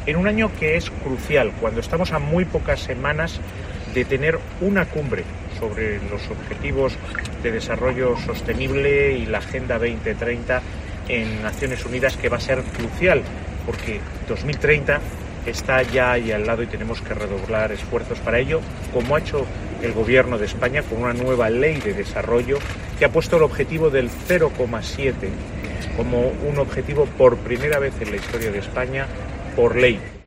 en un año que es crucial, cuando estamos a muy pocas semanas de tener una cumbre sobre los objetivos de desarrollo sostenible y la Agenda 2030 en Naciones Unidas, que va a ser crucial, porque 2030 está ya ahí al lado y tenemos que redoblar esfuerzos para ello, como ha hecho el Gobierno de España con una nueva ley de desarrollo que ha puesto el objetivo del 0,7 como un objetivo por primera vez en la historia de España por ley.